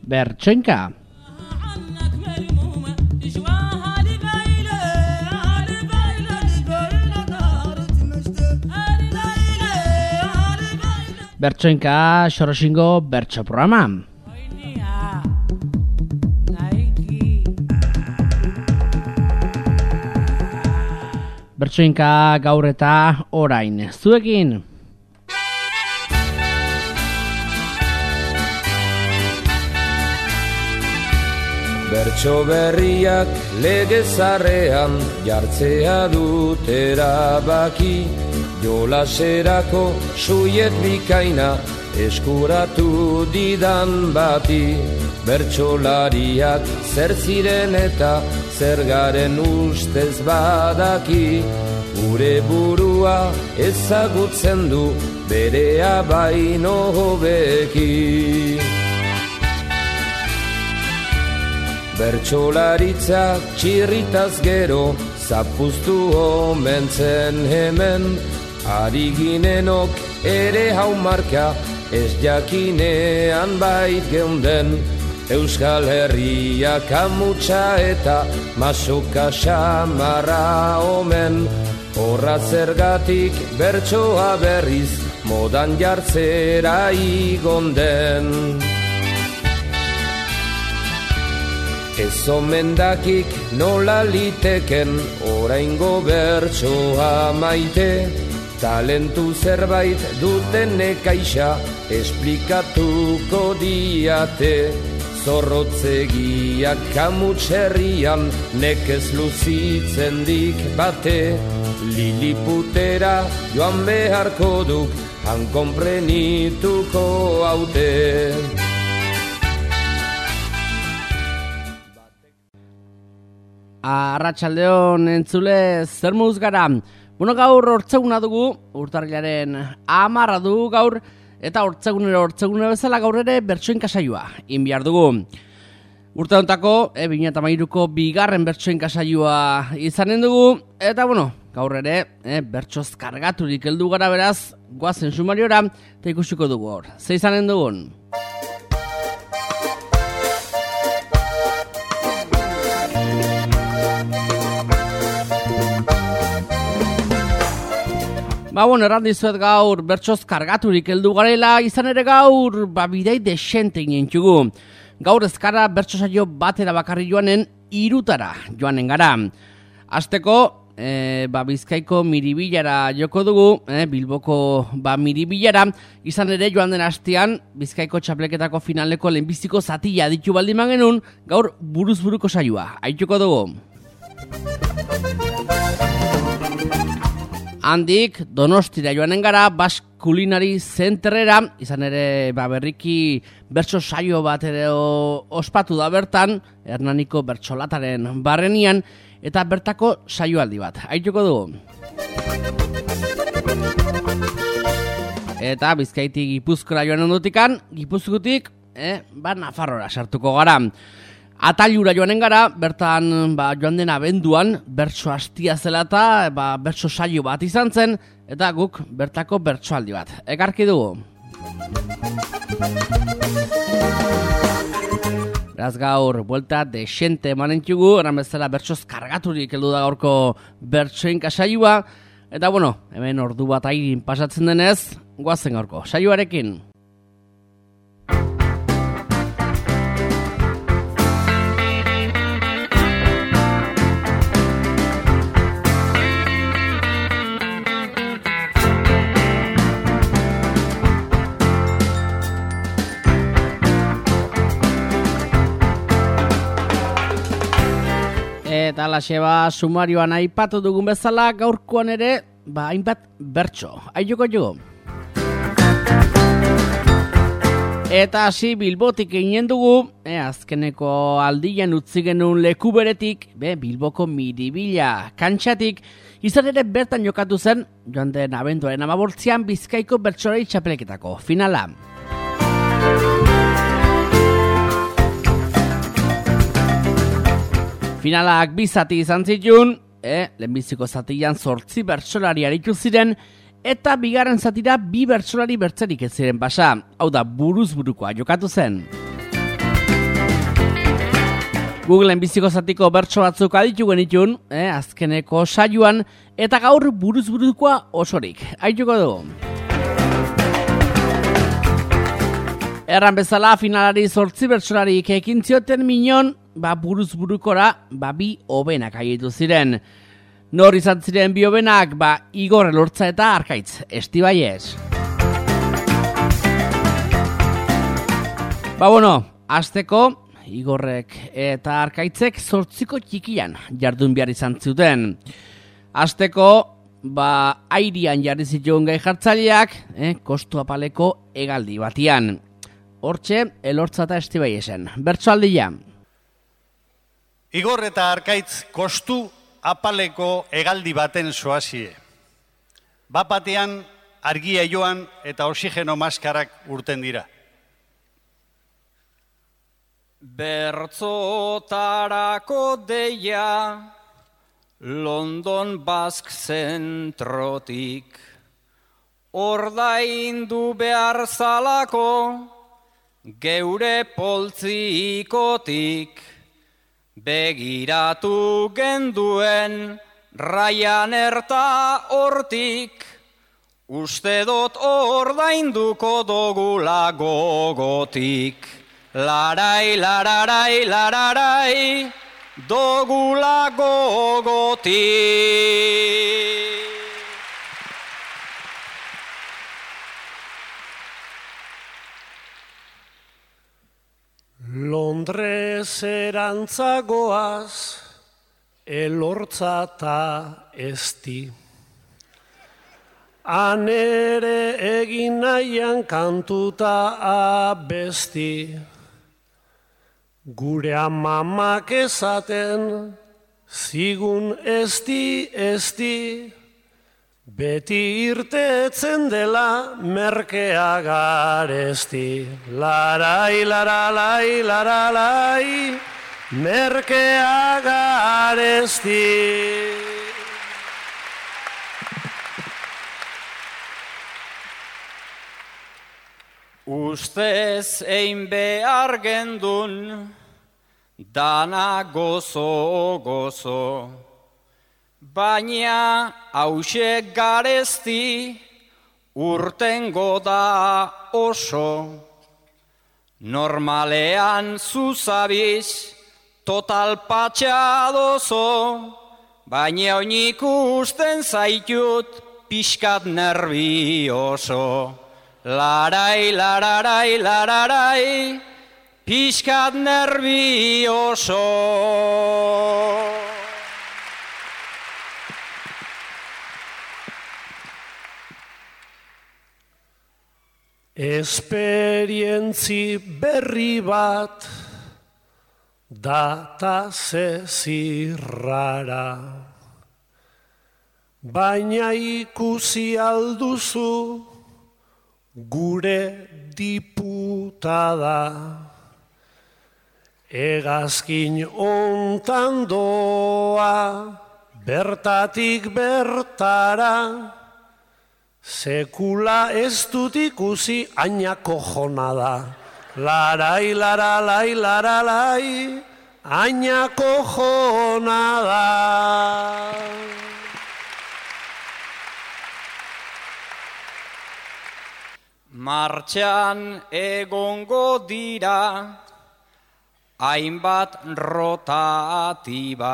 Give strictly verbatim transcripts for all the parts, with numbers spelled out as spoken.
Bertsoinka. Bertsoinka Xoroxingo bertso programa. Bertsoinka gaur eta orain zuekin. Bertso berriak legezarrean jartzea dut erabaki, jolaserako suiet bikaina eskuratu didan bati. Bertsolariak zer ziren eta zer garen ustez badaki, gure burua ezagutzen du berea baino hobeki. Bertsolaritza txirritaz gero zapuztu omen zen hemen, ari ginenok ere haumarka ez jakinean bait geunden. Euskal Herria kamutsa eta masoka xamarra omen, horra zergatik bertsoa berriz modan jartzera igonden. Ez omen dakik nola liteken oraingo bertsoa maite, talentu zerbait duten nekaixa esplikatuko diate. Zorrotzegiak kamutxerrian nekez luzitzen dik bate, Liliputera joan beharko duk han konprenituko haute. Arratsaldeon entzule, zer moduz gara? Bueno, gaur hortzeguna dugu, urtarrilaren hamarra dugu gaur, eta hortzegunero hortzegune bezala gaur ere bertsoinka saioa egin behar dugu. Urte hontako, e, bi mila hamairuko bigarren bertsoinka saioa izanen dugu, eta bueno, gaur ere e, bertsoz kargaturik heldu gara beraz, goazen sumariora, eta ikusiko dugu hor. Ze izanen dugun? Ba, bueno, erran dizuet gaur bertsoz kargaturik heldu garela, izan ere gaur ba, bidei desente inentxugu. Gaur ezkara bertso saio batera bakarri joanen irutara joanen gara. Azteko, e, ba, Bizkaiko Miribilara joko dugu, e, Bilboko ba, Miribilara, izan ere joan den astean Bizkaiko txapleketako finaleko lehenbiziko zatila ditu baldin genuen, gaur buruz buruko saioa, aituko dugu. Handik, Donostira joanen gara, Basque Culinary Centerera, izan ere ba, berriki bertso saio bat ere ospatu da bertan, Hernaniko bertsolataren barrenian, eta bertako saioaldi bat. Aituko dugu. Eta Bizkaitik Gipuzkoara joan ondotikan, Gipuzkotik, eh, ba, Nafarrora sartuko gara. Atailura joanen gara, bertan ba, joan den abenduan, bertso astia zela eta ba, bertso saio bat izan zen, eta guk bertako bertsoaldi bat. Ekarki dugu. Beraz gaur, buelta desente emanentxugu, eran bezala bertsoz kargaturik heldu da gaurko bertsoinka saioa, eta bueno, hemen ordu bat airin pasatzen denez, goazen gaurko saioarekin. Eta alaxe ba, sumarioan aipatu dugun bezala, gaurkoan ere, ba, hainbat bertso. Aioko jo. Eta hasi Bilbotik eginen dugu, e, azkeneko aldian utzi genuen leku beretik, be, Bilboko Miribilla kantxatik, izan ere bertan jokatu zen, joan den abenduaren hamabortzian Bizkaiko bertsolari txapeleketako finala. Finalak bi zati izan zituen, e, lehenbiziko zatian zortzi bertsolari aritu ziren, eta bigarren zatira bi bertsolari bertzerik ez ziren pasa, hau da buruz burukoa jokatu zen. Googleen biziko zatiko bertso batzuk aditu genitun, eh, azkeneko saioan, eta gaur buruz-burukoa osorik. Aituko dugu. Erran bezala finalari zortzi bertsolarik ekin zioten minon, ba buruz-burukora, ba bi hobenak aietu ziren. Nor izan ziren bi hobenak, ba Igor Elortza eta Arkaitz Estibaiez. Ba bueno, hasteko Igorrek eta Arkaitzek zortziko txikian jardun behar izan zuten. Hasteko, ba, airian jarri zituen gai jartzaileak, eh, kostu apaleko hegaldi batian. Hortxe, Elortza eta Estibaiesen. Bertsoaldia. Igor eta Arkaitz kostu apaleko hegaldi baten soazie. Bat-batean argia joan eta oxigeno maskarak urten dira. Bertzotarako deia London Basque zentrotik ordaindu behar zalako geure poltzikotik begiratu genduen Ryanair ta hortik uste dut ordainduko dogula gogotik. Larai, lararai, lararai, dogula gogoti. Londres erantzagoaz, Elortza ta esti. Han ere egin nahian kantuta abesti. Gure amamak esaten, zigun esti, esti, beti irtetzen dela merkea garesti. Larai, laralai, laralai, merkea garesti. Ustez ein behar gendun, dana gozo gozo, baina hause garesti urtengo da oso. Normalean zuzabiz, total patxadozo, baina oinik usten zaitut pixkat nervioso. Larai, lararai, lararai, pixkat nervioso. Esperientzi berri bat data zezirrara, baina ikusi alduzu gure diputada. Hegazkin ontan doa, bertatik bertara, sekula ez dut ikusi ainako jona da. Larai, laralai, laralai, ainako jona da. Martxan egongo dira, hainbat rotatiba,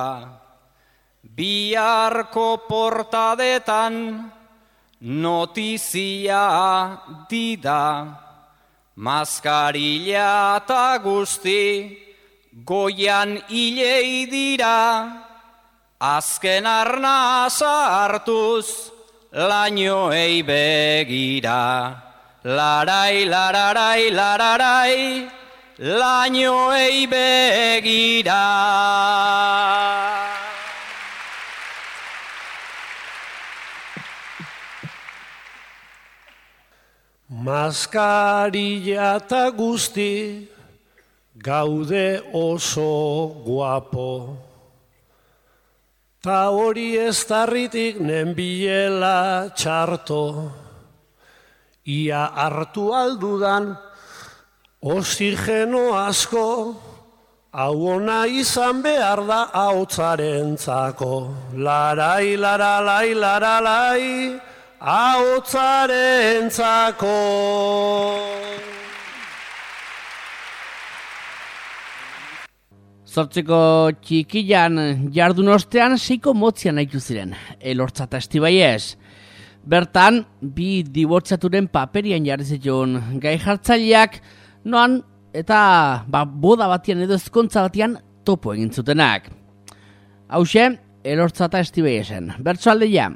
biharko portadetan notizia dida, maskarilla eta guzti goian hilei dira, azken arnasa hartuz lainoei begira. Larai, lararai, lararai, lainoei begira. Maskarilla eta guzti gaude oso guapo. Ta hori ez tarritik nenbilela txarto. Ia hartu aldudan oxigeno asko hau ona izan behar da ahotsarentzako. Larai, laralai, laralai, ahotsarentzako. Zortziko txikilan jardun ostean seiko motzian nahitu ziren, Elortza eta Estibaiez. Bertan, bi dibortziaturen paperian jarri zituen gai jartzaileak, noan eta ba, boda batian edo ezkontza batian topo egin zutenak. Hauxe, Elortza eta Estibaiesen. Bertso aldeia.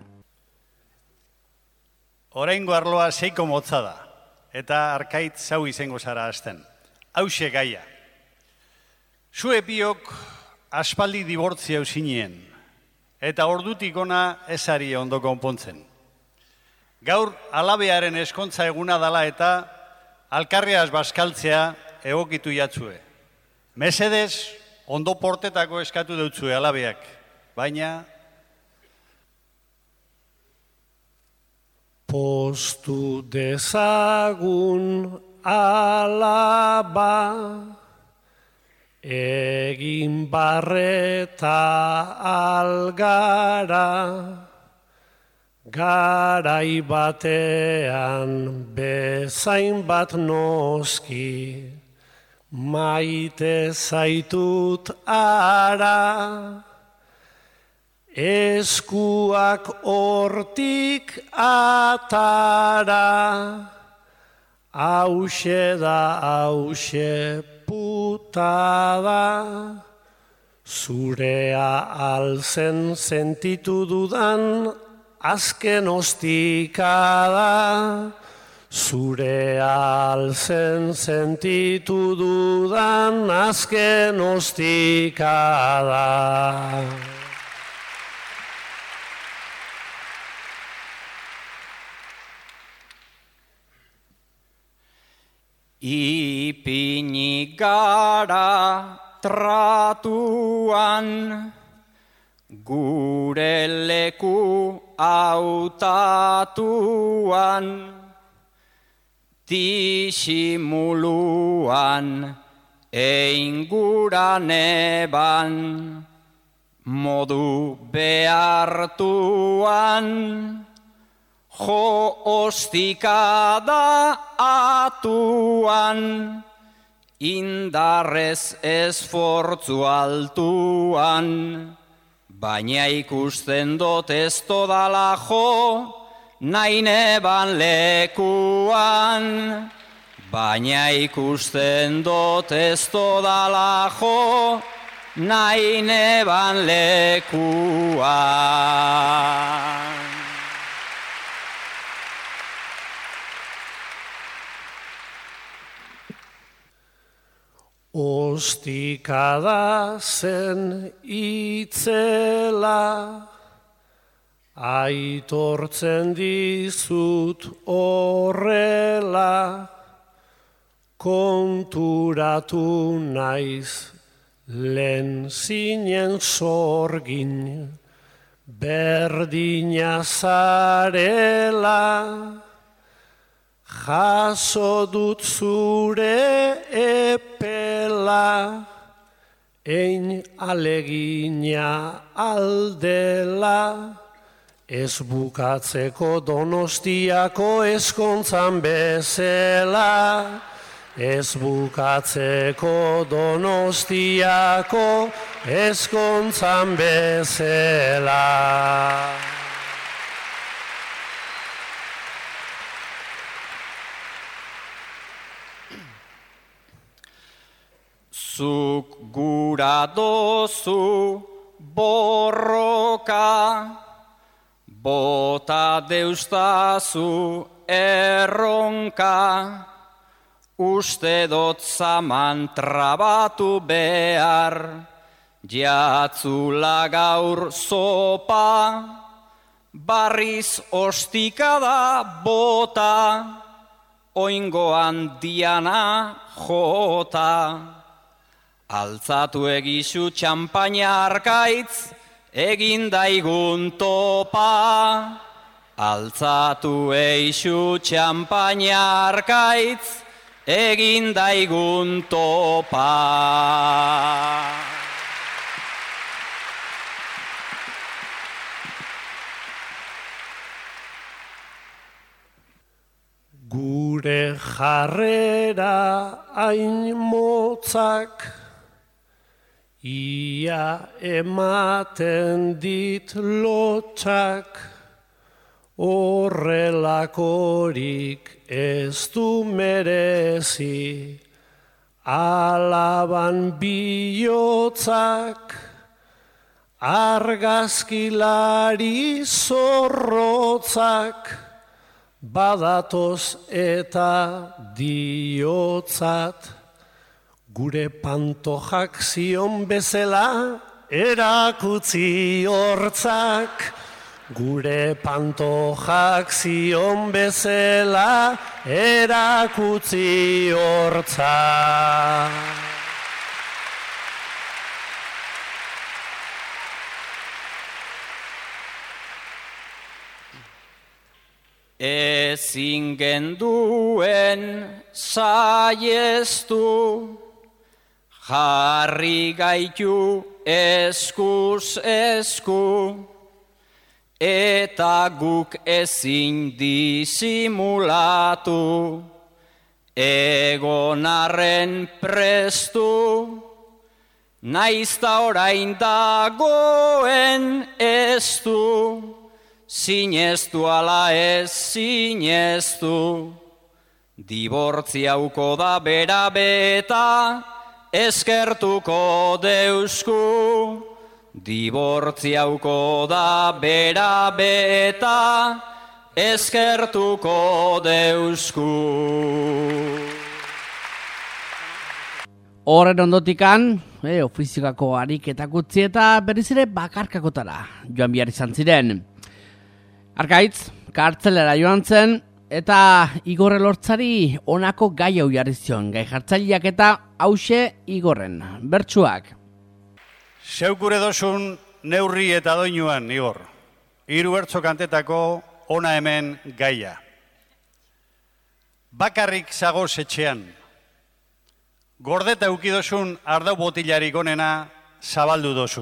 Oraingo arloa seiko motza da, eta arkaitz zau izango zara hasten. Hauxe gaia. Zue biok aspaldi dibortzia eusinien, eta ordutik ona ezari ondo konpontzen. Gaur alabearen eskontza eguna dala eta alkarriaz baskaltzea egokitu jatzue. Mesedez, ondo portetako eskatu deutzue alabeak, baina... Postu dezagun alaba, egin barreta algara, garai batean bezain bat noski, maite zaitut ara, eskuak hortik atara, hauxe da hauxe putada, zurea alzen sentitu dudan azken ostikada, zurea alzen sentitu dudan azken ostikada. Ipini gara tratuan, gure leku hautatuan, disimuluan, einguran eban, modu behartuan, jo ostikada atuan, indarrez esfortzu altuan, baina ikusten dut ez dodala jo, nahi neban lekuan, baina ikusten dut ez dodala jo, nahi neban lekuan. Ostikada zen itzela, aitortzen dizut horrela, konturatu naiz lehen zinen sorgin, berdina zarela, jaso dut zure epela, ein alegina aldela, ez bukatzeko Donostiako ezkontzan bezala, ez bukatzeko Donostiako ezkontzan bezala. Zuk gura dozu borroka, bota deustazu erronka, uste dot zaman trabatu behar, jatzula gaur sopa, barriz ostikada bota, oingoan diana jota. Altzatu egizu txampaina arkaitz, egin daigun topa. Altzatu egizu txampaina arkaitz, egin daigun topa. Gure jarrera hain motzak, ia ematen dit lotxak, horrelakorik ez du merezi, alaban bihotzak, argazkilari zorrotzak, badatoz eta diotzat, gure pantojak zion bezala erakutzi hortzak. Gure pantojak zion bezala erakutzi hortzak. Ezin genduen saiestu, jarri gaitu eskuz esku, eta guk ezin disimulatu, egon arren prestu, naizta orain dagoen estu, sinestu ala ez sinestu, dibortziauko da bera beta, eskertuko deusku, dibortziauko da bera beta, eskertuko deusku. Horren ondotikan, e, ofizikako ariketak utzi eta berriz ere bakarkakotara joan behar izan ziren. Arkaitz, kartzelera joan zen, eta Igor Elortzari honako gai hau jarri zion, gai jartzaileak eta hause Igorren, bertsuak. Zeuk gure dozun neurri eta doinuan, Igor. Hiru bertso kantetako ona hemen gaia. Bakarrik zagoz etxean. Gordeta eukidozun ardau botilarik onena zabaldu dozu.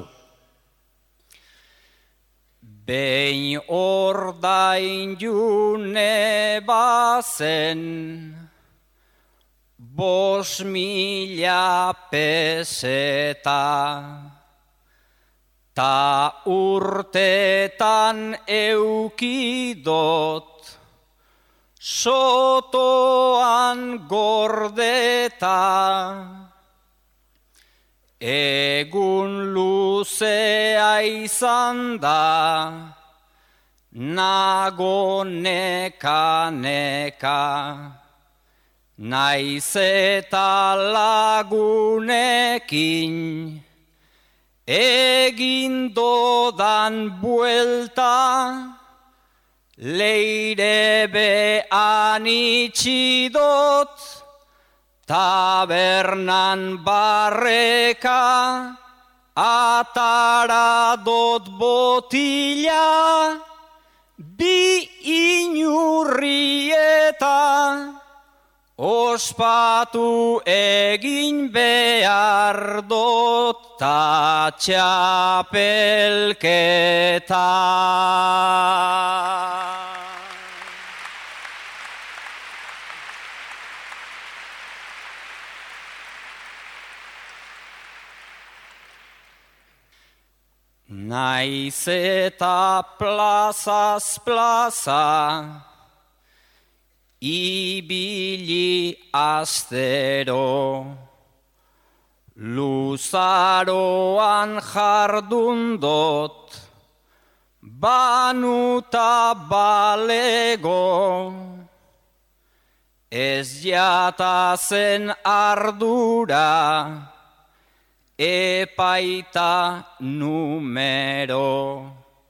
Behin ordain june bazen, bos mila peseta, ta urtetan eukidot, sotoan gordeta. Egun luzea izan da, nago neka neka, naiz eta lagunekin, egin dodan buelta, leire behan itxidot, tabernan barreka, atara dot botila, bi inurrieta, ospatu egin behar dot ta txapelketa. Naiz eta plazaz plaza, ibili astero, luzaroan jardundot, banuta balego, ez jata zen ardura, epaita numero,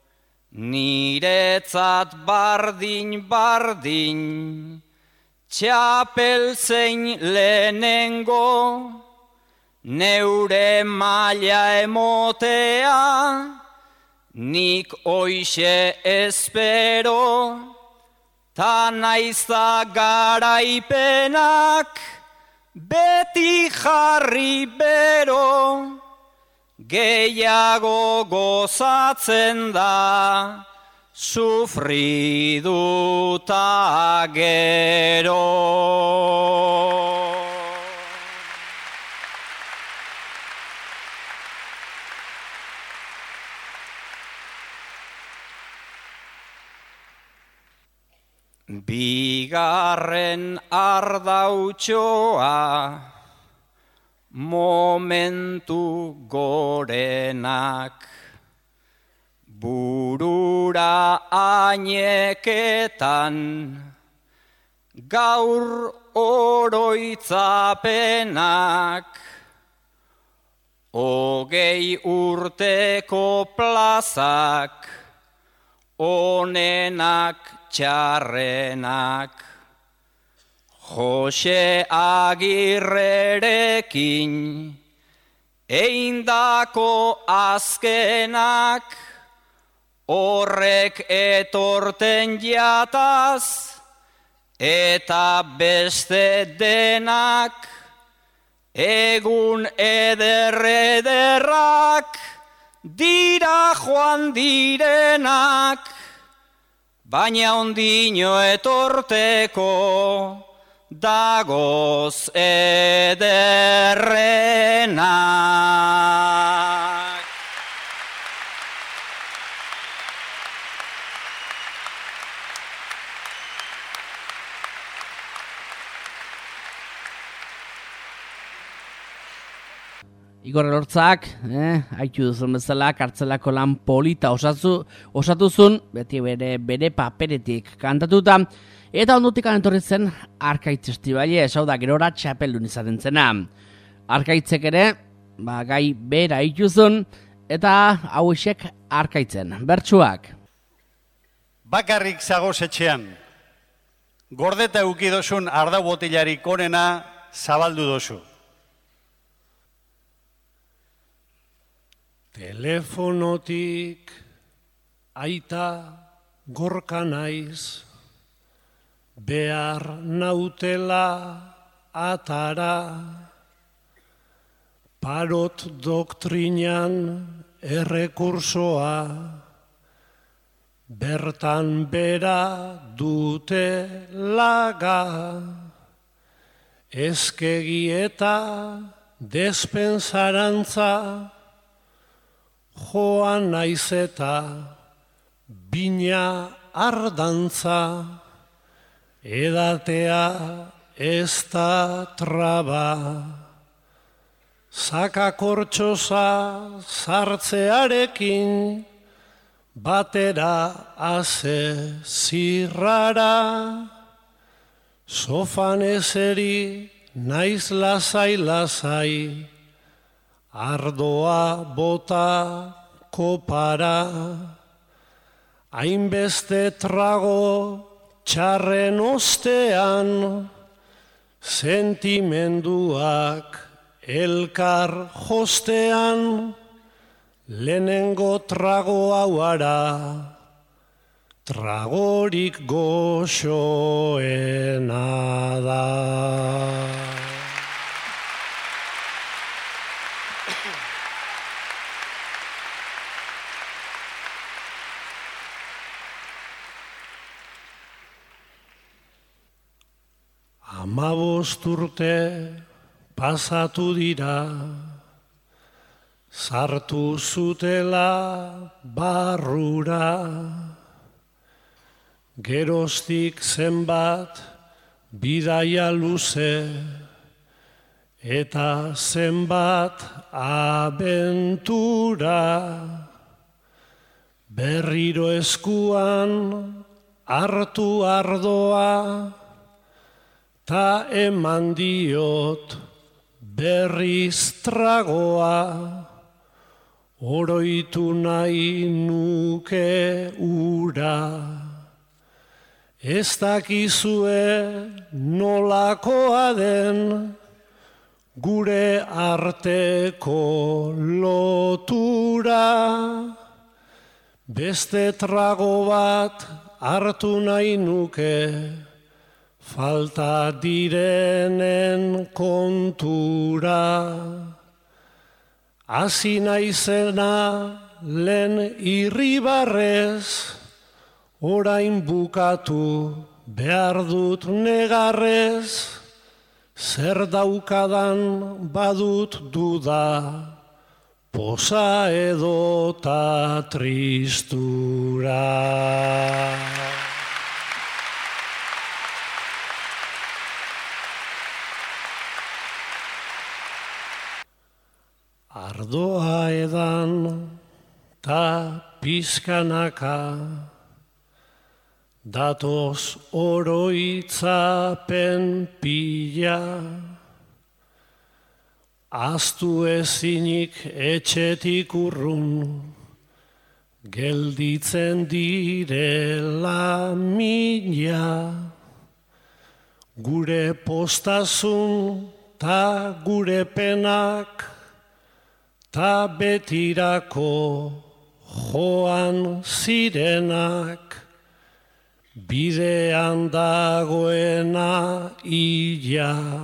niretzat bardin bardin, txapel zein lehenengo, neure maila emotea, nik oixe espero, ta naizta garaipenak, beti jarri bero, gehiago gozatzen da, sufriduta gero. Bigarren ardautxoa, momentu gorenak, burura aineketan, gaur oroitzapenak, hogei urteko plazak, onenak txarrenak, Jose Agirrerekin, eindako azkenak, horrek etorten jataz, eta beste denak, egun eder-ederrak, dira joan direnak, baina ondino etorteko dagoz ederrenak. Igor Elortzak, eh, haitu duzun bezala, kartzelako lan polita osatu, osatuzun, beti bere, bere paperetik kantatuta, eta ondutik etorri zen Arkaitz Festibalia, esau da gerora txapeldun izaten zena. Arkaitzek ere, ba, gai bera ituzun, eta hauexek Arkaitzen, bertsuak. Bakarrik zagoz etxean, gordeta eukidozun ardau botilarik onena zabaldu dozu. Telefonotik aita gorka naiz, behar nautela atara, parot doktrinan errekursoa, bertan bera dute laga, eskegi eta despensarantza, joan naiz eta bina ardantza, edatea ez da traba, sakakortxosa sartzearekin, batera aze zirrara, sofan eseri naiz lasai-lasai, ardoa bota kopara, hainbeste trago txarren ostean, sentimenduak elkar jostean, lehenengo trago hauara, tragorik goxoena da. Amabost urte pasatu dira, sartu zutela barrura, geroztik zenbat bidaia luze, eta zenbat abentura, berriro eskuan hartu ardoa, ta eman diot berriz tragoa, oroitu nahi nuke ura. Ez dakizue nolakoa den gure arteko lotura, beste trago bat hartu nahi nuke, falta direnen kontura, hasi naizena lehen irribarrez, orain bukatu behar dut negarrez, zer daukadan badut duda, poza edota tristura. Ardoa edan ta pizkanaka, datoz oroitzapen pila, aztu ezinik etxetik urrun, gelditzen direla mila, gure postazun ta gure penak, ta betirako joan zirenak, bidean dagoena ila,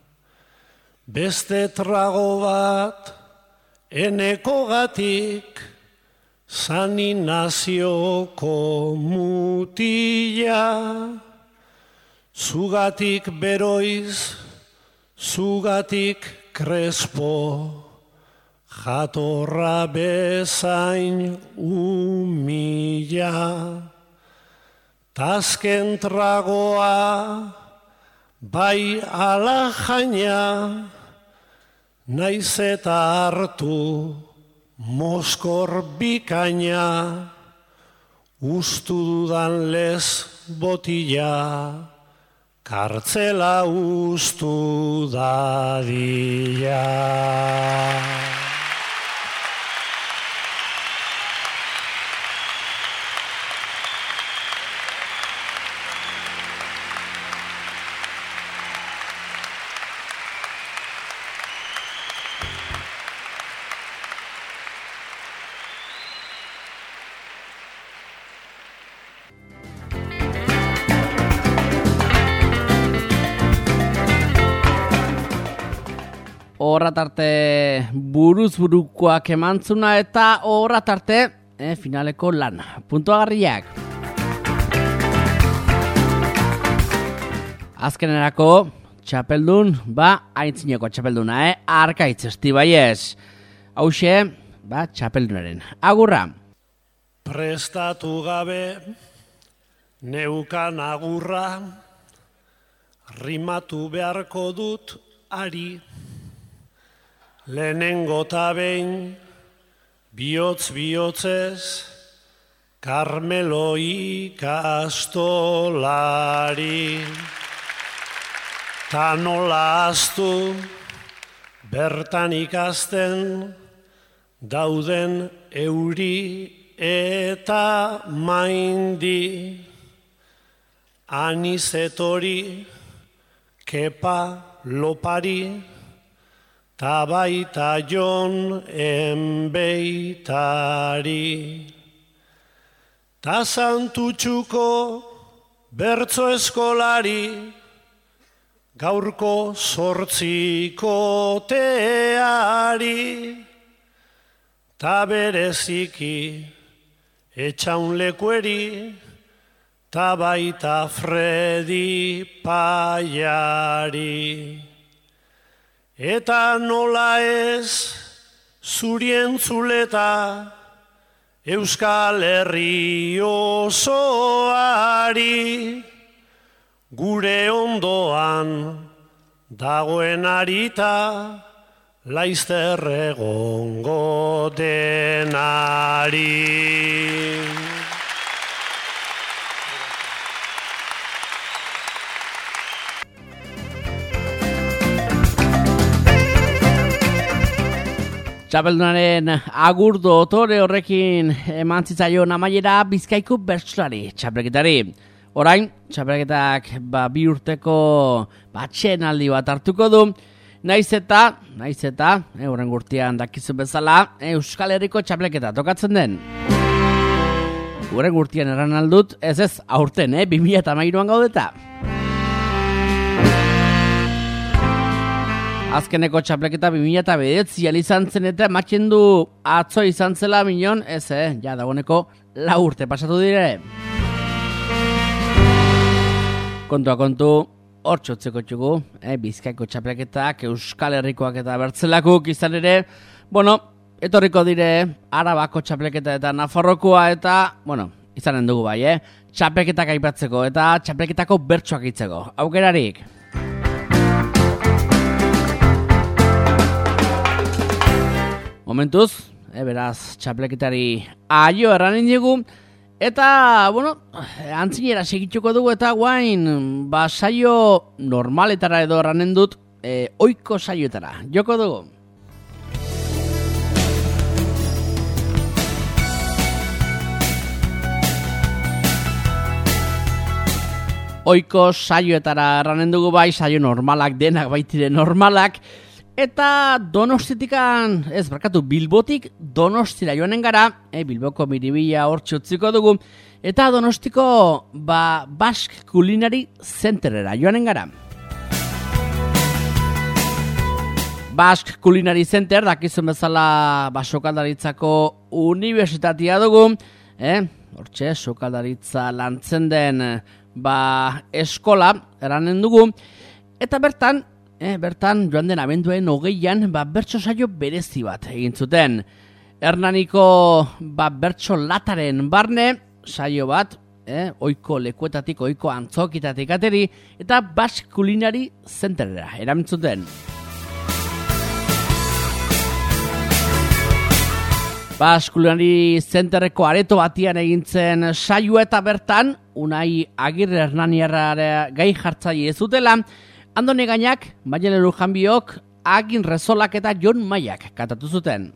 beste trago bat enekogatik, zani nazioko mutila, zugatik beroiz, zugatik krespo, jatorra bezain umila, tazken tragoa bai ala jaina, naiz eta hartu moskor bikaina, ustu dudan lez botila, kartzela ustu dadila. Horratarte buruz burukoak emantzuna eta horratarte eh, finaleko lan. Puntuagarriak. Azkenerako txapeldun, ba, aintzineko txapelduna, eh? Arkaitz Estibaiez. Hauxe, ba, txapeldunaren. Agurra. Prestatu gabe neukan agurra, rimatu beharko dut ari, lehenengo ta behin, bihotz bihotzez, Karmelo ikastolari. Ta nola aztu, bertan ikasten, dauden euri eta maindi, anizetori, kepa lopari, ta baita jon enbeitari. Ta santutxuko bertso eskolari, gaurko zortziko teari, ta bereziki etxaunlekueri, ta baita Fredi Paiari. Eta nola ez zurien zuleta Euskal Herri osoari, gure ondoan dagoen arita, laizter egongo denari. Txapeldunaren agur dotore horrekin eman zitzaion amaiera Bizkaiko bertsolari txapelketari. Orain, txapelketak ba, bi urteko batxenaldi bat hartuko du. Naiz eta, naiz eta, e, horren gurtian dakizu bezala, Euskal Herriko txapelketa tokatzen den. Horren gurtian eran aldut, ez ez, aurten, eh, bi mila hamairuan gaudeta. Azkeneko txapleketa bi mila bederatzian izan zen eta ematen du atzo izan zela minon, ez, eh, ja dagoeneko lau urte pasatu dire. Kontua kontu, hor txotzeko txugu, eh, Bizkaiko txapleketak, Euskal Herrikoak eta Bertzelakuk izan ere, bueno, etorriko dire Arabako txapleketa eta Nafarrokoa eta, bueno, izanen dugu bai, eh, txapleketak aipatzeko eta txapleketako bertsoak itzeko. Aukerarik! Momentuz, e, beraz, txapleketari aio erranen dugu, eta, bueno, antzinera segituko dugu, eta guain, ba, saio normaletara edo erranen dut, e, oiko saioetara, joko dugu. Oiko saioetara erranen dugu bai, saio normalak denak baitire normalak, eta Donostitikan, ez barkatu, Bilbotik Donostira joanen gara, e, Bilboko miribila hor txutziko dugu, eta Donostiko ba, Basque Culinary Centerera joanen gara. Basque Culinary Center, dakizun bezala ba, sokaldaritzako unibertsitatea dugu, eh? Hortxe, sokaldaritza lantzen den ba, eskola eranen dugu, eta bertan, Eh, bertan joan den abenduen hogeian ba, bertso saio berezi bat egin zuten. Hernaniko ba, bertso lataren barne saio bat, eh, oiko lekuetatik, oiko antzokitatik ateri, eta Basque Culinary Centerera eramintzuten. Basque Culinary Centerreko areto batian egintzen saio eta bertan, Unai Agirre Hernaniarra gai jartzaile zutela, Andone Gainak, Maialen Janbiok, Agin Rezolak eta Jon Maiak kantatu zuten.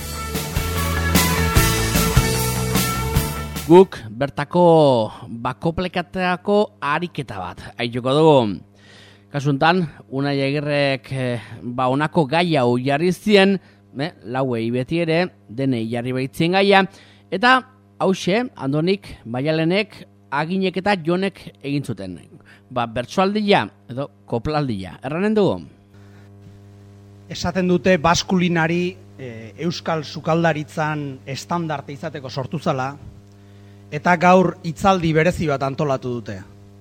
Guk bertako bakoplekateako ariketa bat aituko dugu. Kasuntan, Unai Agirrek ba honako gaia hau jarri zien, eh, lauei beti ere, denei jarri baitzien gaia, eta hauxe, Andonik, Maialenek, Aginek eta Jonek egin zuten. Ba, bertsoaldia edo koplaldia. Erranen dugu? Esaten dute Basque Culinary e, euskal sukaldaritzan estandarte izateko sortu zala, eta gaur hitzaldi berezi bat antolatu dute.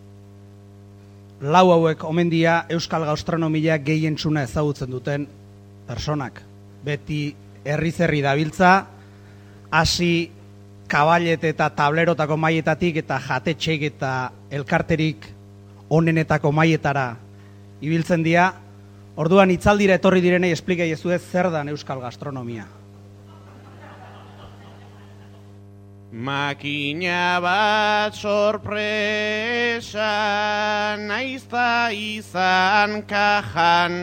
Lau hauek omendia euskal gastronomia gehientsuna ezagutzen duten personak. Beti herriz herri dabiltza, hasi kabalet eta tablerotako maietatik eta jatetxeik eta elkarterik onenetako maietara ibiltzen dira. Orduan hitzaldira etorri direnei esplikai ez duez zer dan euskal gastronomia. Makina bat sorpresa naizta izan kajan,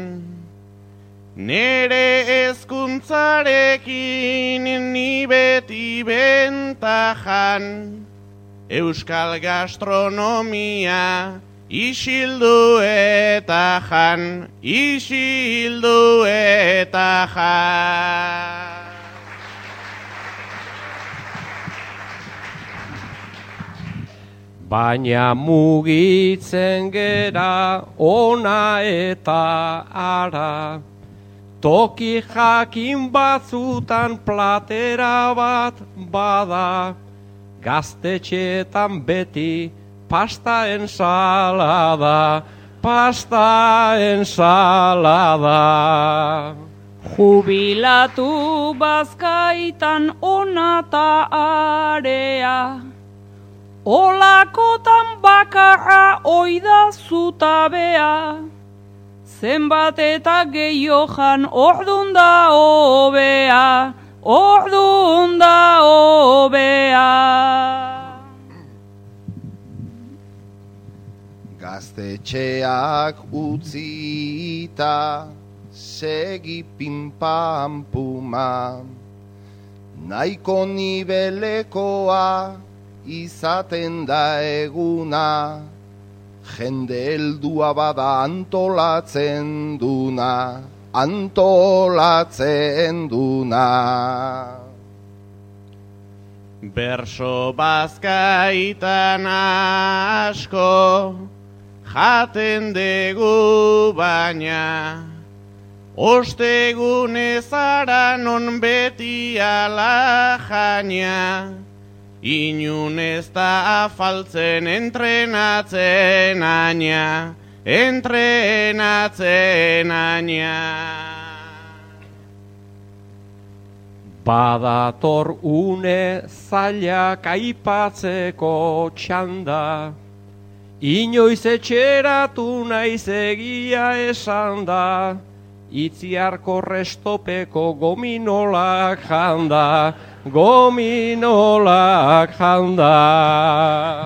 nere ezkuntzarekin ni beti bentajan, euskal gastronomia isildu eta jan, isildu eta jan. Baina mugitzen gera ona eta ara, toki jakin batzutan platera bat bada, gaztetxeetan beti pasta ensalada, pasta ensalada. Jubilatu Bazkaitan onata area, olakotan bakarra oida zutabea, zenbat eta gehiojan ordun da hobea, ordun da hobea. Gaztetxeak utzita, segi pinpampuma, nahiko nibelekoa izaten da eguna, jende heldua bada antolatzen duna, antolatzen duna. Berso Bazkaitan asko jaten dugu baina, ostegune zara non beti ala jaina, inun ez da afaltzen entrenatzen aina, entrenatzen aina. Badator une zailak aipatzeko txanda, inoiz etxeratu naiz egia esan da, itziarko restopeko gominolak janda, gominolak janda.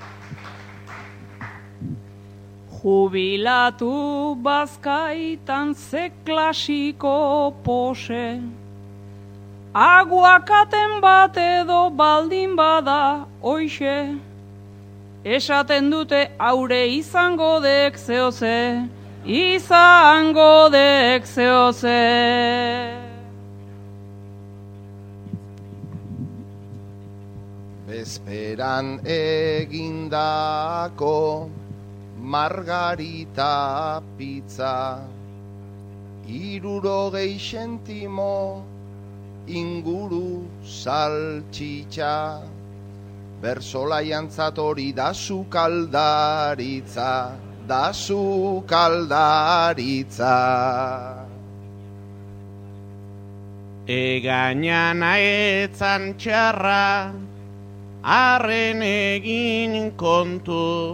Jubilatu bazkaitan ze klasiko pose, aguakaten bat edo baldin bada oixe, esaten dute aure izango dek zehoze, izango dek zehoze. Bezperan egindako margarita pizza, hirurogei sentimo inguru saltxitxa, bersolaiantzat hori da sukaldaritza, da sukaldaritza. Egainan aetzan txarra, arren egin kontu,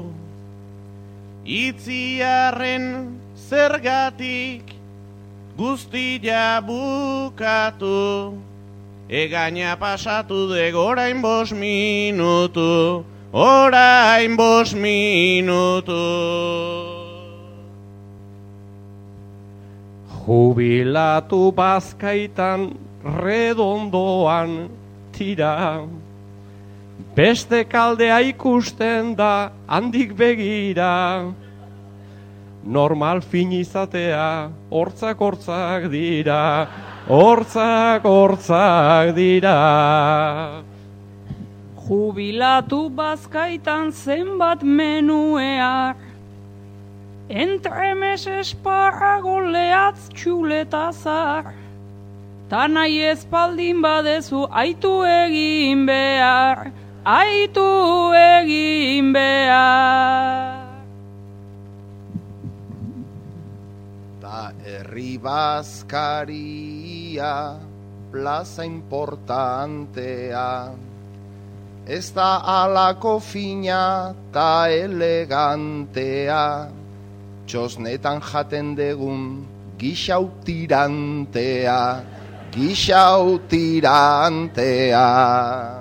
itziarren zergatik guztia bukatu, egaina pasatu deg orain bos minutu, orain bos minutu. Jubilatu bazkaitan redondoan tira, beste kaldea ikusten da handik begira, normal fin izatea hortzak hortzak dira, hortzak hortzak dira. Jubilatu bazkaitan zenbat menueak, entremes esparago lehatz txuletazar, ta nahi espaldin badezu aitu egin behar, aitu egin behar. Ta herri bazkaria plaza importantea, ez da alako fina ta elegantea, txosnetan jaten degun gixau tirantea, gixau tirantea.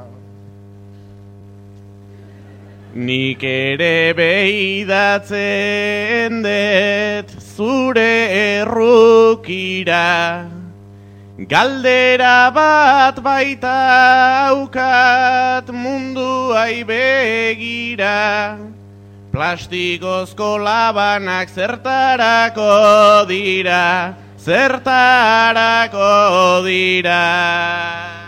Nik ere behidatzen dut zure errukira, galdera bat baita aukat munduai begira, plastikozko labanak zertarako dira, zertarako dira.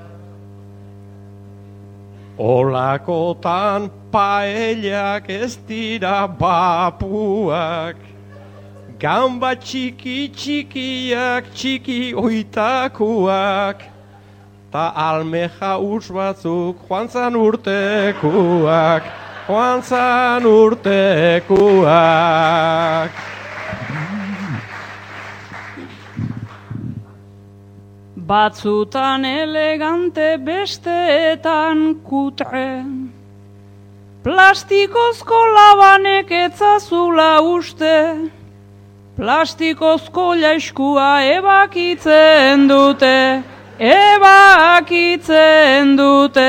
Olakotan paellak ez dira bapuak, gamba txiki txikiak txiki oitakuak, ta almeja us batzuk joan zan urtekuak, joan zan urtekuak. Batzutan elegante besteetan kutre, plastikozko labanek etzazula uste, plastikozko jaiskua ebakitzen dute, ebakitzen dute.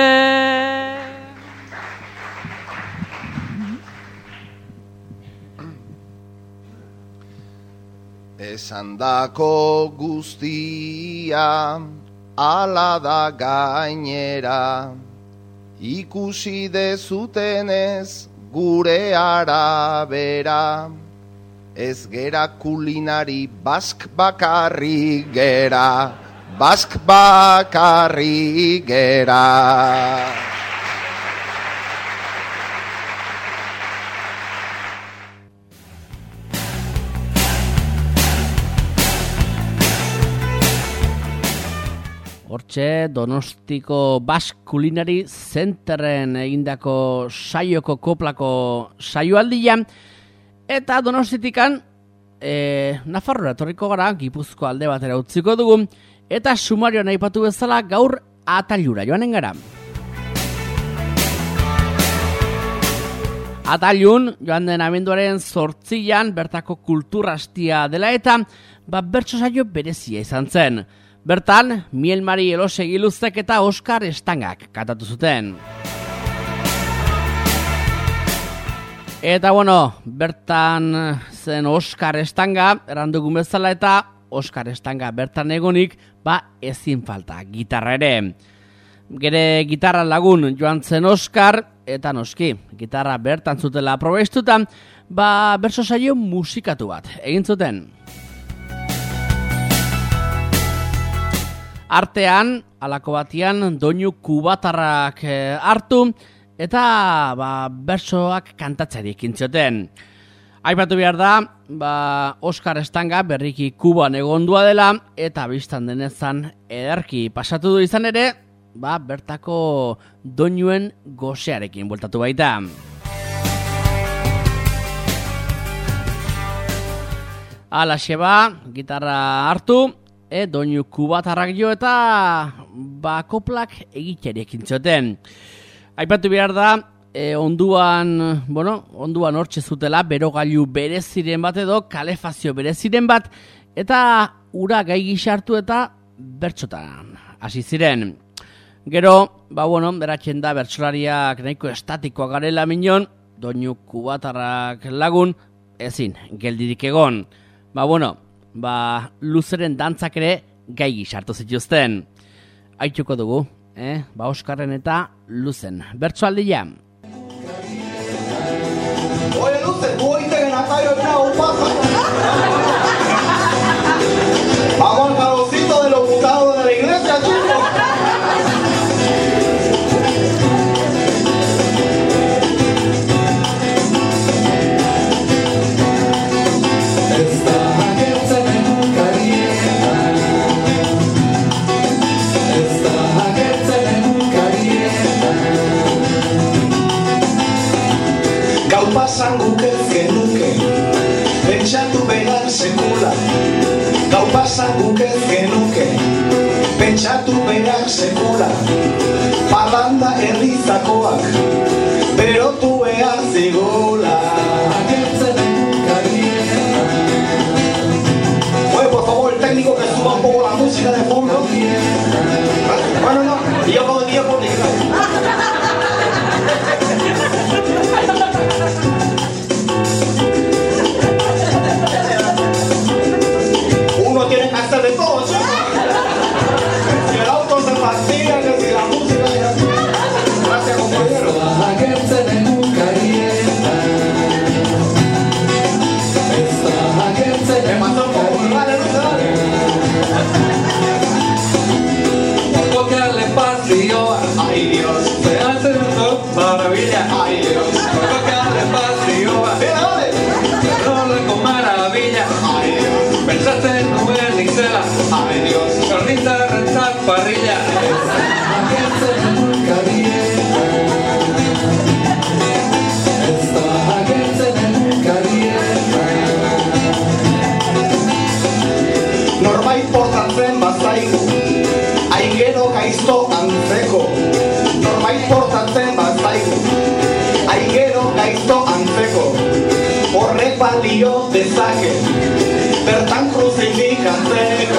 Esandako guztia ala da gainera, ikusi dezutenez gure arabera, ez gera kulinari bask bakarrik gera, bask bakarrik gera. hortxe Donostiko Basque Culinary Centeren egindako saioko koplako saioaldia, eta Donostitikan e, Nafarroa etorriko gara, Gipuzko alde batera utziko dugu, eta sumarioan aipatu bezala gaur Atailura joanen gara. Atailun, joan den abenduaren zortzian, bertako kulturastia dela eta, ba, bertso saio berezia izan zen. Bertan, Miel Mari Elosegi Luzek eta Oskar Estangak katatu zuten. Eta, bueno, bertan zen Oskar Estanga, erandugun bezala eta Oskar Estanga bertan egonik, ba, ezin falta, gitarra ere. Gere gitarra lagun joan zen Oskar, eta noski, gitarra bertan zutela probestuta, ba, bertso saio musikatu bat egin zuten. Artean, alako batian, doinu kubatarrak eh, hartu, eta ba, bertsoak kantatzeari ekin zioten. Aipatu behar da, ba, Oskar Estanga berriki Kuban egondua dela, eta biztan denezan ederki pasatu du izan ere, ba, bertako doinuen gosearekin bueltatu baita. Alaxe ba, gitarra hartu, e, doinu kubatarrak jo eta ba, koplak egiterekin zioten. Aipatu behar da, e, onduan, bueno, onduan hortxe zutela, berogailu bereziren bat edo, kalefazio bereziren bat, eta ura gai gixartu eta bertxotan hasi ziren. Gero, ba, bueno, beratzen da bertsolariak nahiko estatikoa garela minon, doinu kubatarrak lagun, ezin, geldirik egon. Ba, bueno, ba, luzeren dantzak ere gai gixartu zituzten. Aituko dugu, eh? Ba, Oskarren eta luzen. Bertsoaldia. Oye, Luce, tú oíste que Natalia era un pasa. Vamos al calorcito de los bucados de la iglesia, chicos. Pasan guke genuke, pentsatu behar sekula. Gau pasan guke genuke, pentsatu behar sekula. Parranda herrizakoak, berotu behar zigula. Oye, por favor, el técnico que suba un poco la música de fondo. Bueno, no, y yo como día por día. Uno tiene que hacer de todo, chicos. Si el auto se fastidia, que si la música ya... Gracias, compañero. Me pasó un poco, dale, Luce, dale. Poco que le pasió, ay Dios, se hace una maravilla, ay Dios. Poco que le pasió, dale, dale, con maravilla, ay Dios. Pensaste en Rubén y Cela, ay Dios. Carnita, rentar, parrilla. Norbait portatzen bazaigu, aigero gaizto antzeko. Norbait portatzen bazaigu, aigero gaizto antzeko. Horrek balio dezake, bertan kruzifikatzeko.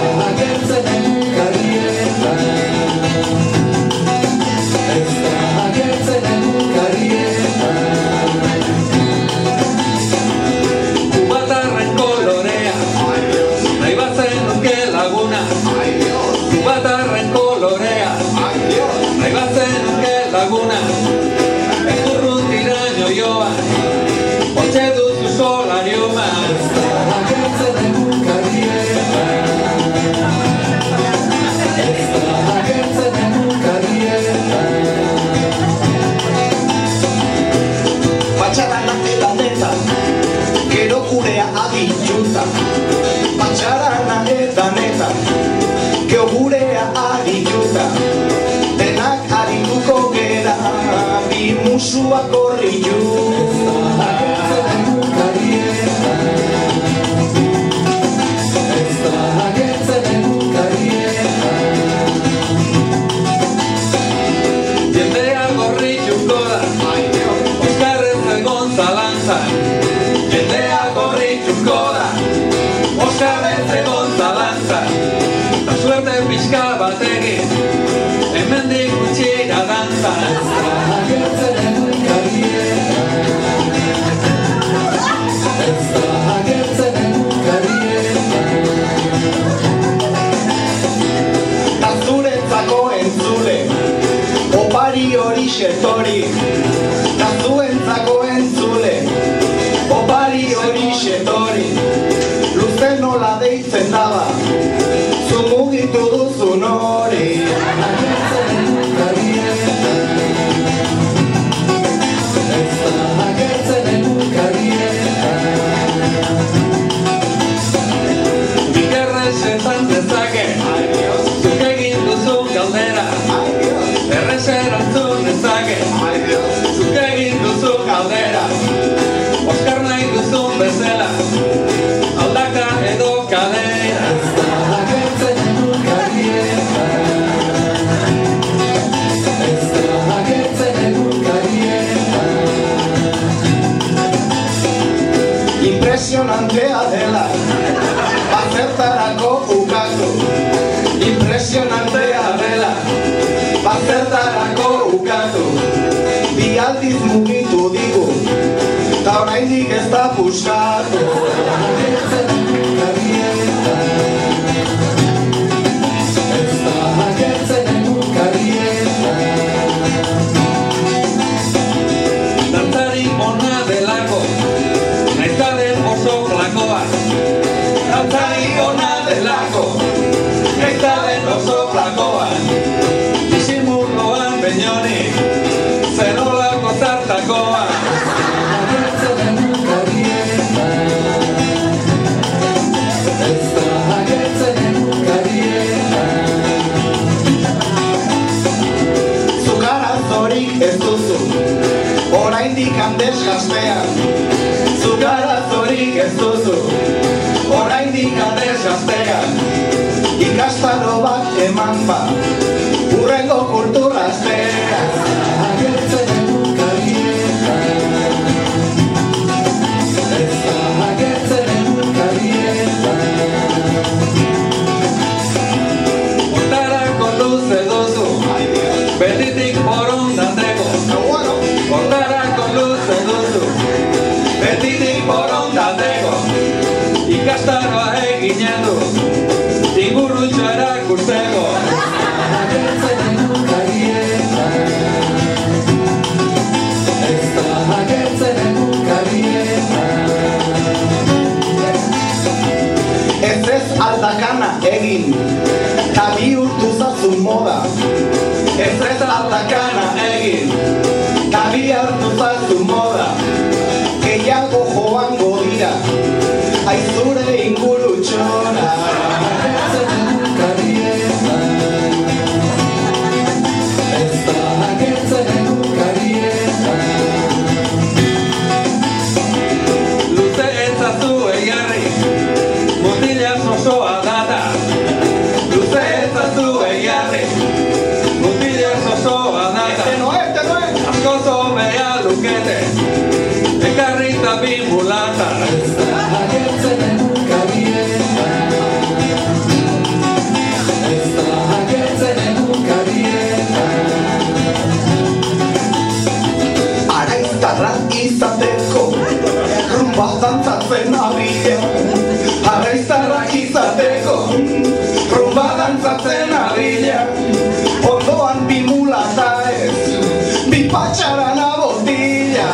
Kubatarren kolorea, nahi bazen nuke laguna. Kubatarren kolorea, nahi bazen nuke laguna. Ezurrutiraino joan, otxe duzu solarioma. Patxaranak eta neta, gero gurea abitxuta. Patxaranak eta neta, gero gurea arituta, denak arituko gera, bi musuak horritu. Jendea gorrituko da, Oskarrez egon zalantzan. Jendea gorrituko da, Oskarrez egon zalantzan. Ta suerte pixka bat egin, hemendik gutxira dantzan. Ta zuretzako entzule, opari hori xetori. Ta zuentzako entzule, opari hori xetori. Luze nola deitzen daba, zu mugitu duzun hori. Bikerrez esan dezake, zuk egin duzun galdera. Errez erantzun dezake, zuk egin duzun galdera. Oskar nahi duzun bezala, aldaka edo kalera. Impresionantea dela, bazertarako ukatu. Impresionantea dela, bazertarako ukatu. Bi aldiz mugitu digu, ta oraindik ez da puskatu. Dantzari ona delako, naizta den oso flakoa. Dantzari ona delako, naizta den oso flakoa. Disimuloan beñoni, zenolako zartakoa. Zukarazorik ez duzu, oraindik handes gaztean. Zukarazorik ez duzu, oraindik handes gaztean. Ikastaro bat eman ba, urrengo kultura astean. Hortarako luze duzu, betitik borondateko. Hortarako luze duzu, betitik borondateko. Ikastaroa eginen du, ingurutxo erakusteko. Ez ez aldakana egin, ta bihurtu zazun moda. Ez ez aldakana egin, ta bihurtu zazun moda. Gehiago joango dira, aizure ingurutxora. Luze ezazu egarri, mutilaz osoa data. Luze ezazu egarri, mutilaz osoa data. Asko zobea lukete, ekarrita bi mulata. Araiztarrak izateko, rumba dantzatzen abila. Araiztarrak izateko, rumba dantzatzen abila. Ondoan bi mulata ez, bi patxarana botila.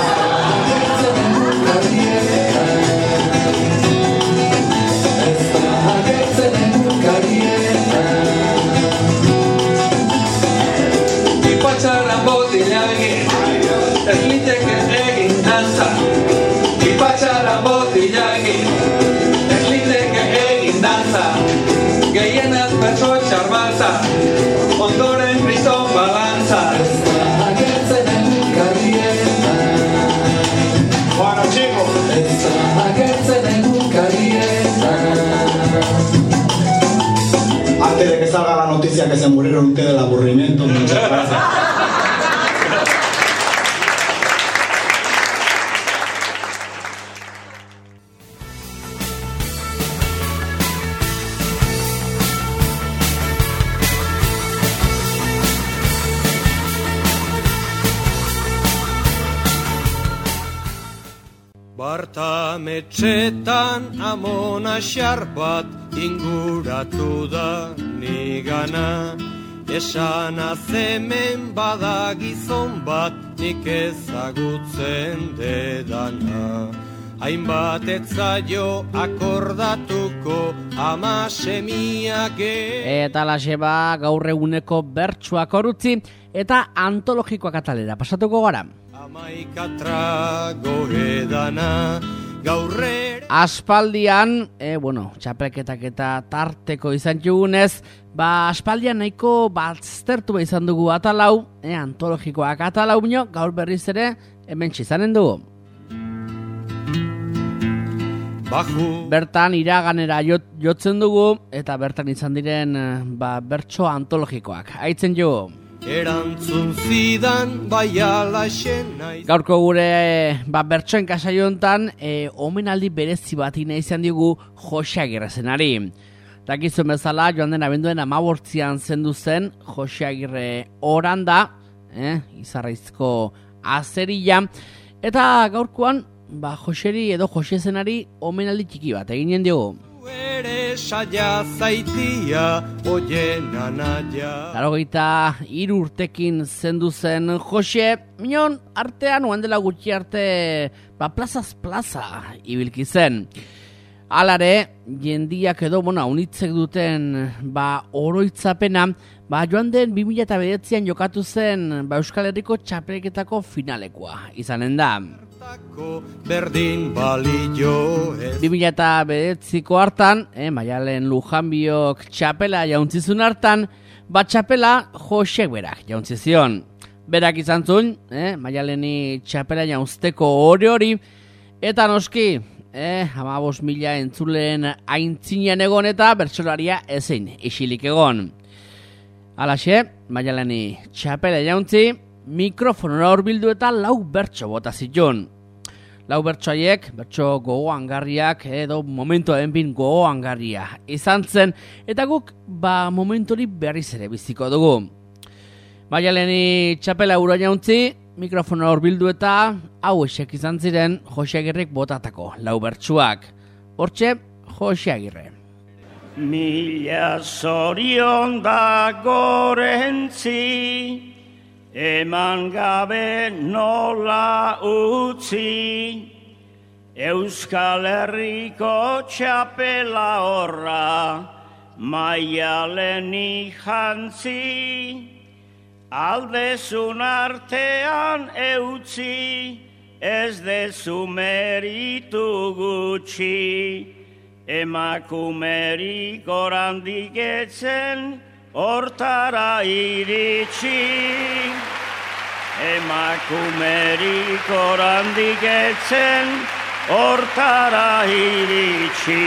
Bi patxarran botila egin, ez liteke egin dantza. Bi patxarran botila egin, ez liteke egin dantza. Gehienez bertso txar bat galtza, ondoren kriston balantza. Ez da agertzen egunkarietan. Bueno, chico. Ez da agertzen egunkarietan. Antes de que salga la noticia que se murieron ustedes del aburrimiento, muchas gracias. Bartametxetan amona xar bat inguratu da nigana. Esana zemen bada gizon bat nik ezagutzen dedana. Hainbat etzaio akordatuko ama semiak Eta laseba gaur eguneko bertsuak orutzi eta antologikoak atalera pasatuko gara. Amaikatrago edana gaurre Aspaldian, e, bueno, txapelketak eta tarteko izan jugunez, ba, aspaldian nahiko baztertu izan dugu atalau, e, antologikoak atalau bino, gaur berriz ere hemen txizanen dugu. Baju. Bertan iraganera jot, jotzen dugu, eta bertan izan diren ba, bertso antologikoak. Aitzen jo. Erantzun zidan bai alaxen naiz. Gaurko gure ba, bertsoen kasaio hontan e, omenaldi berezi bat ina izan digu Jose Agirre zenari. Dakizuen bezala joan den abenduen hamabortzian zendu zen Jose Agirre Oranda, eh, Izarraizko azerila, eta gaurkoan ba, Joseri edo Jose zenari omenaldi txiki bat eginen diogu. Ere saia zaitia oien anaia. Larogeita hiru urtekin zendu zen Jose, minon artean oan dela gutxi arte ba, plazaz plaza ibilki zen. Alare, jendiak edo, bueno, unitzek duten ba, oroitzapena, ba, joan den bi mila bederatzian jokatu zen ba, Euskal Herriko txapelketako finalekoa izanen da. Berdin balio ez. bi mila bederatziko hartan, eh, Maialen Lujanbiok txapela jauntzizun hartan, bat txapela Josek berak jauntzizion. Berak izan zuen, eh, Maialeni txapela jauntzteko hori hori, eta noski, eh, hamabost mila entzulen aintzinean egon eta bertsolaria ezein isilik egon. Halaxe, Maialeni txapela jauntzi, mikrofonora horbildu eta lau bertso bota zituen. Lau bertso haiek, bertso gogoangarriak edo momentu enbin gogoangarria izan zen, eta guk ba momentori berriz ere biziko dugu. Maialeni txapela ura jauntzi, mikrofonora horbildu eta hau esek izan ziren Jose Agirrek botatako lau bertsuak. Hortxe, Jose Agirre. Mila zorion da gorentzi, eman gabe nola utzi, Euskal Herriko txapela horra, Maialeni jantzi, aldezun artean eutzi, ez dezu meritu gutxi, emakumerik orandik etzen, hortara iritsi. Emakumerik orandik etzen, hortara iritsi.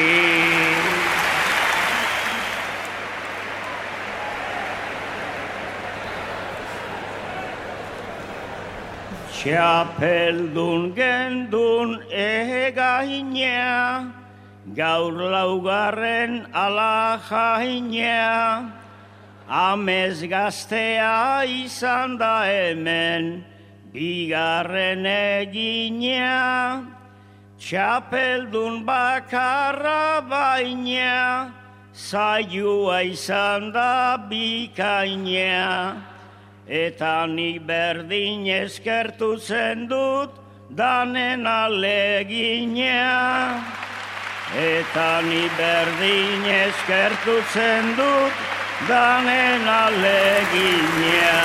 Txapeldun gendun egaina, gaur laugarren ala jaina, amez gaztea izan da hemen, bigarren egina, txapeldun bakarra baina, zailua izan da bikaina, eta nik berdin eskertu zen dut danen alegina. Eta ni berdin eskertu zen dut danen alegina.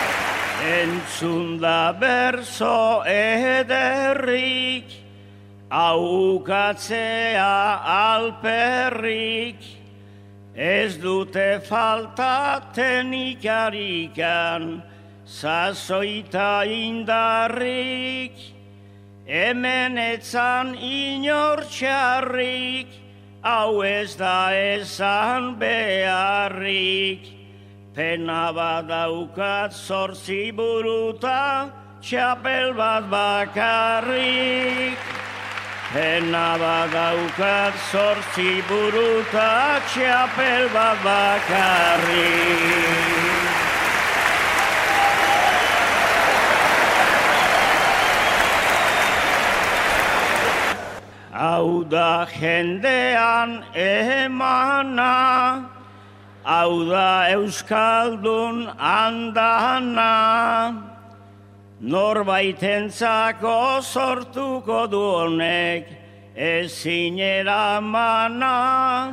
Entzun da berzo ederrik, aukatzea alperrik, ez dute faltaten ikarikan, sasoita indarrik, hemen etzan inor txarrik, hau ez da esan beharrik. Pena badaukat zortzi buruta, txapel bat bakarrik. Pena badaukat zortzi buruta, txapel bat bakarrik. Hau da jendean emana, hau da euskaldun andana, norbaitentzako sortuko du honek ezin eramana,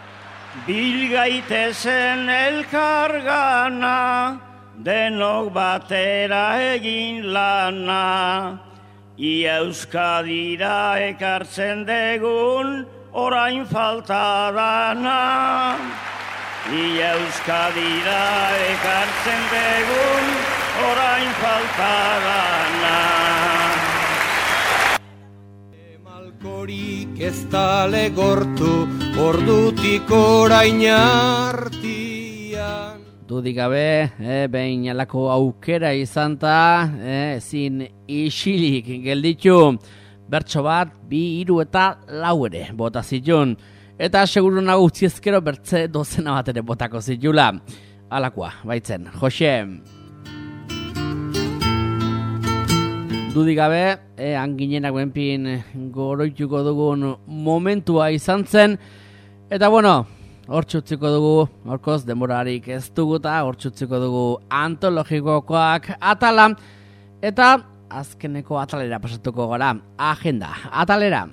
bilgaitezen elkargana, denok batera egin lana. Ia Euskadira ekartzen degun orain falta dana. Ia Euskadira ekartzen degun orain falta dana. Malkorik ez da legortu ordutik orain artian. Dudik gabe, eh, behin alako aukera izan ta, eh, ezin isilik gelditu. Bertso bat, bi, hiru eta lau ere bota zitun. Eta seguru nago utziezkero bertze dozena bat ere botako zitula. Alakoa, baitzen, Jose. Dudik gabe, eh, anginenak benpin goroituko dugun momentua izan zen. Eta bueno, hortxutziko dugu, horkoz denborarik ez duguta, hortxutziko dugu antologikokoak atala, eta azkeneko atalera pasatuko gara, agenda, atalera.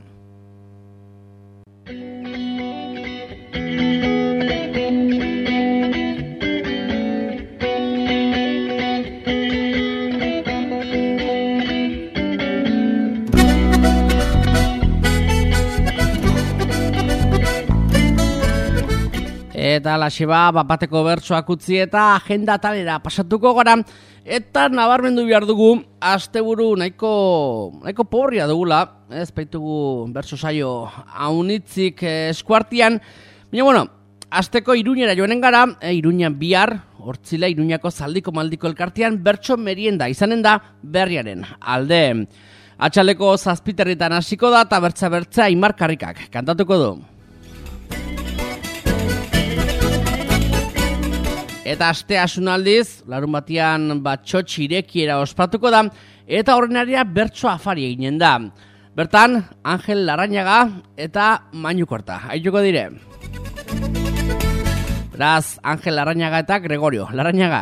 Eta laseba bapateko bertsoak utzi eta agenda talera pasatuko gara. Eta nabarmendu behar dugu, asteburu nahiko, nahiko porria dugula. Ez baitugu bertso saio haunitzik eskuartian. Baina bueno, asteko Iruñera joanen gara, e, Iruñan bihar, hortzila Iruñako zaldiko maldiko elkartean bertso merienda izanen da berriaren alde. Atxaleko zazpiterritan hasiko da eta bertza-bertza Aimar Karrikak kantatuko du. Eta aste asunaldiz, larun batian batxotx irekiera ospatuko da, eta horrenaria bertso afari eginen da. Bertan, Angel Larrañaga eta Mañu Korta. Aituko dire. Beraz, Angel Larrañaga eta Gregorio Larrañaga.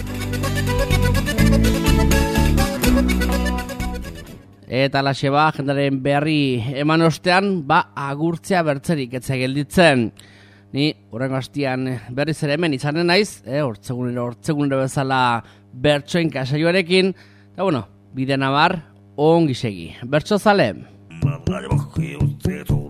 Eta laseba, jendaren berri eman ostean, ba agurtzea bertzerik etza gelditzen. Ni horrengo hastian berriz ere hemen izanen naiz, eh, hortzegunero, hortzegunero bezala bertsoen kasaioarekin, eta bueno, bide nabar, ongi segi. Bertso zale.